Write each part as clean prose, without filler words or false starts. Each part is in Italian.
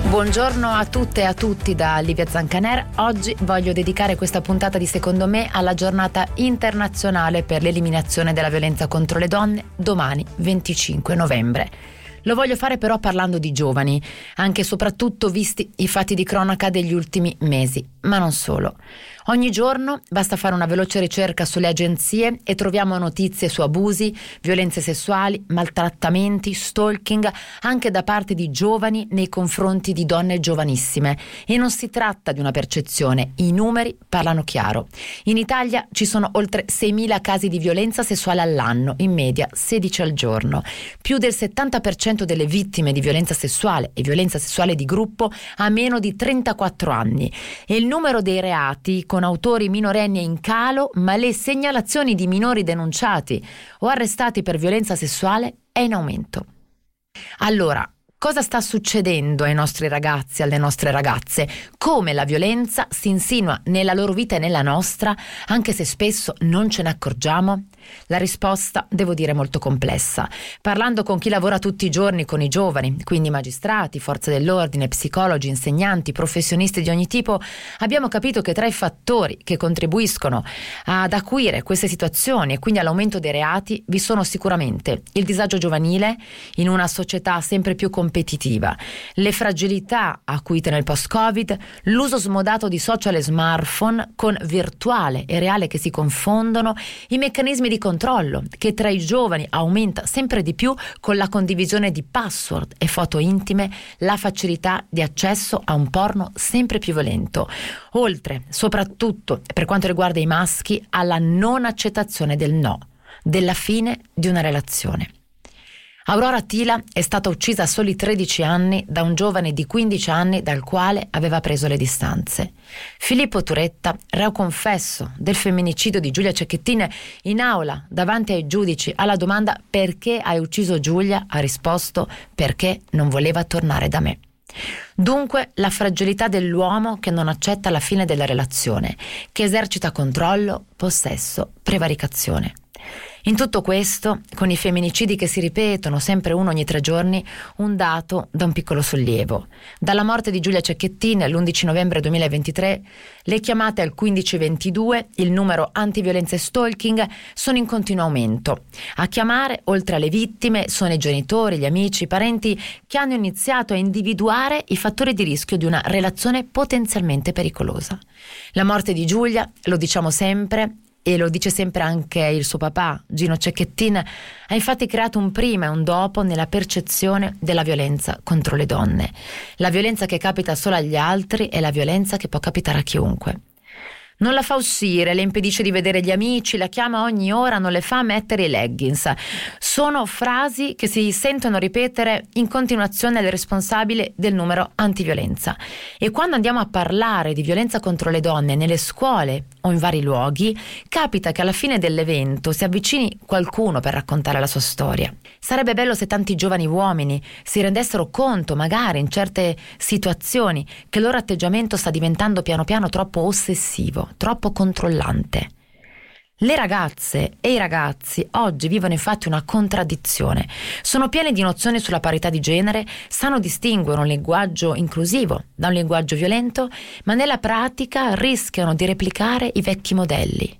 Buongiorno a tutte e a tutti da Livia Zancaner. Oggi voglio dedicare questa puntata di Secondo me alla giornata internazionale per l'eliminazione della violenza contro le donne, domani 25 novembre. Lo voglio fare però parlando di giovani, anche e soprattutto visti i fatti di cronaca degli ultimi mesi, ma non solo. Ogni giorno basta fare una veloce ricerca sulle agenzie e troviamo notizie su abusi, violenze sessuali, maltrattamenti, stalking, anche da parte di giovani nei confronti di donne giovanissime. E non si tratta di una percezione, i numeri parlano chiaro. In Italia ci sono oltre 6.000 casi di violenza sessuale all'anno, in media 16 al giorno. Più del 70% delle vittime di violenza sessuale e violenza sessuale di gruppo ha meno di 34 anni. E il numero dei reati con autori minorenni è in calo, ma le segnalazioni di minori denunciati o arrestati per violenza sessuale è in aumento. Allora, cosa sta succedendo ai nostri ragazzi, alle nostre ragazze? Come la violenza si insinua nella loro vita e nella nostra, anche se spesso non ce ne accorgiamo? La risposta, devo dire, è molto complessa. Parlando con chi lavora tutti i giorni con i giovani, quindi magistrati, forze dell'ordine, psicologi, insegnanti, professionisti di ogni tipo, abbiamo capito che tra i fattori che contribuiscono ad acuire queste situazioni e quindi all'aumento dei reati vi sono sicuramente il disagio giovanile in una società sempre più competitiva, le fragilità acuite nel post-Covid, l'uso smodato di social e smartphone con virtuale e reale che si confondono, i meccanismi di controllo che tra i giovani aumenta sempre di più con la condivisione di password e foto intime, la facilità di accesso a un porno sempre più violento, oltre, soprattutto per quanto riguarda i maschi, alla non accettazione del no, della fine di una relazione. Aurora Tila è stata uccisa a soli 13 anni da un giovane di 15 anni dal quale aveva preso le distanze. Filippo Turetta, reo confesso del femminicidio di Giulia Cecchettin, in aula davanti ai giudici alla domanda «Perché hai ucciso Giulia?» ha risposto «Perché non voleva tornare da me». Dunque la fragilità dell'uomo che non accetta la fine della relazione, che esercita controllo, possesso, prevaricazione. In tutto questo, con i femminicidi che si ripetono sempre uno ogni 3 giorni, un dato da un piccolo sollievo. Dalla morte di Giulia Cecchettin l'11 novembre 2023, le chiamate al 1522, il numero antiviolenza e stalking, sono in continuo aumento. A chiamare, oltre alle vittime, sono i genitori, gli amici, i parenti che hanno iniziato a individuare i fattori di rischio di una relazione potenzialmente pericolosa. La morte di Giulia, lo diciamo sempre, e lo dice sempre anche il suo papà, Gino Cecchettin, ha infatti creato un prima e un dopo nella percezione della violenza contro le donne. La violenza che capita solo agli altri è la violenza che può capitare a chiunque. Non la fa uscire, le impedisce di vedere gli amici, la chiama ogni ora, non le fa mettere i leggings. Sono frasi che si sentono ripetere in continuazione al responsabile del numero antiviolenza. E quando andiamo a parlare di violenza contro le donne nelle scuole o in vari luoghi, capita che alla fine dell'evento si avvicini qualcuno per raccontare la sua storia. Sarebbe bello se tanti giovani uomini si rendessero conto, magari in certe situazioni, che il loro atteggiamento sta diventando piano piano troppo ossessivo, troppo controllante. Le ragazze e i ragazzi oggi vivono infatti una contraddizione. Sono pieni di nozioni sulla parità di genere, sanno distinguere un linguaggio inclusivo da un linguaggio violento, ma nella pratica rischiano di replicare i vecchi modelli.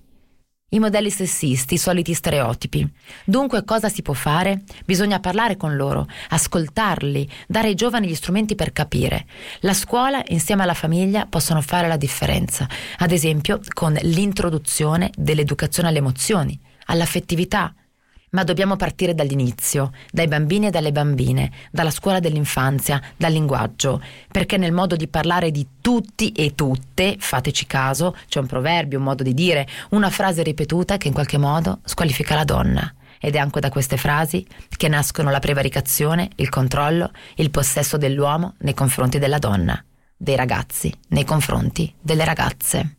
I modelli sessisti, i soliti stereotipi. Dunque cosa si può fare? Bisogna parlare con loro, ascoltarli, dare ai giovani gli strumenti per capire. La scuola insieme alla famiglia possono fare la differenza, ad esempio con l'introduzione dell'educazione alle emozioni, all'affettività. Ma dobbiamo partire dall'inizio, dai bambini e dalle bambine, dalla scuola dell'infanzia, dal linguaggio, perché nel modo di parlare di tutti e tutte, fateci caso, c'è un proverbio, un modo di dire, una frase ripetuta che in qualche modo squalifica la donna. Ed è anche da queste frasi che nascono la prevaricazione, il controllo, il possesso dell'uomo nei confronti della donna, dei ragazzi nei confronti delle ragazze.